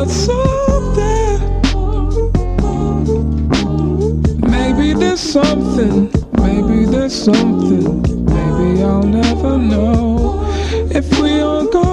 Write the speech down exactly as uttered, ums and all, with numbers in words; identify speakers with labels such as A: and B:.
A: what's up there. Maybe there's something, maybe there's something, maybe I'll never know if we all go